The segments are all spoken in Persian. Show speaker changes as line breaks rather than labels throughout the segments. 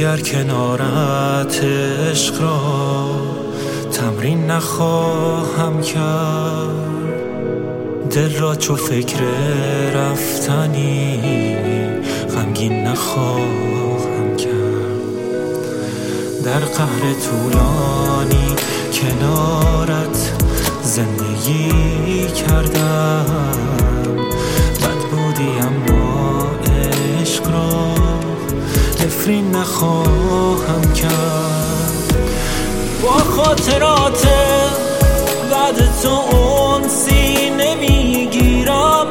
دیگر کنارت عشق را تمرین نخواهم کرد. دل را چو فکر رفتنی غمگین نخواهم کرد. در قهر طولانی کنارت زندگی کردم. بد بودی اما عشق را نفرین نخواهم کرد. با خاطرات بعد تو انسی نمیگیرم.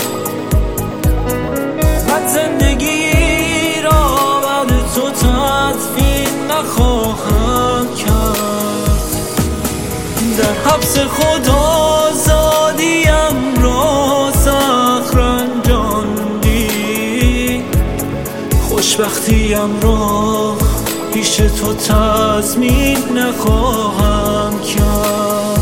من زندگی را بعد تو تدفین نخواهم کرد. در حبس خود آزادیم را سخت رنجاندی. خوشبختیم را پیش تو تضمین نخواهم کرد.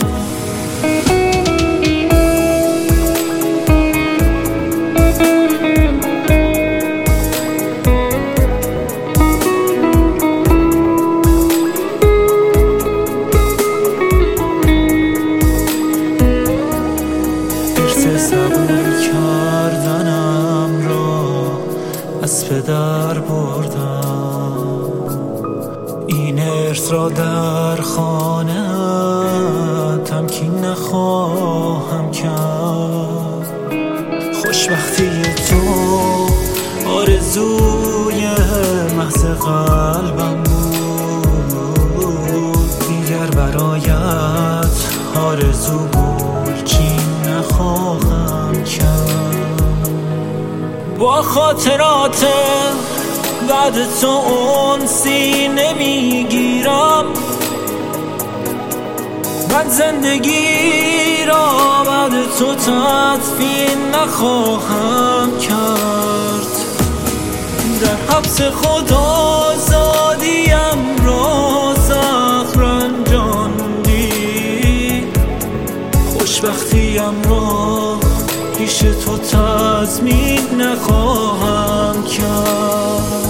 صبور کردنم را از پدر بردم. این ارث را در خانه تمکین نخواهم کرد. خوشبختی تو آرزوی محض قلبم بود. دیگر برایت آرزو بود چین نخواهم کرد. با خاطرات بعد تو انسی نمیگیرم. من زندگی را بعد تو تدفین نخواهم کرد. در حبس خود آزادیم را سخت رنجاندی. خوشبختیم را پیش تو تضمین نخواهم کرد.